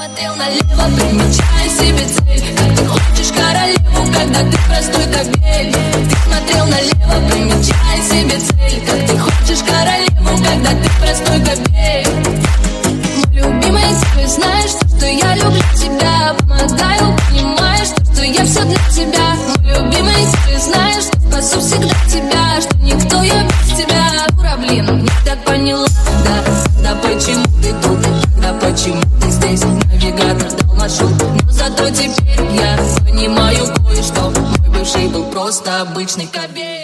Смотрел налево, примечая себе цель. Как ты хочешь королеву, когда ты простой кобель. Ты смотрел налево, примечая себе цель. Как ты хочешь королеву, когда ты простой кобель. Мой любимый, ты знаешь, что я люблю тебя. Помогаю, понимаешь, что я все для тебя. Мой любимый, ты знаешь, что спасу всегда тебя. Что никто я без тебя. Дура, блин, не так поняла. Да почему ты тут? Да почему ты здесь? Навигатор дал маршрут, но зато теперь я понимаю кое-что. Мой бывший был просто обычный кобель.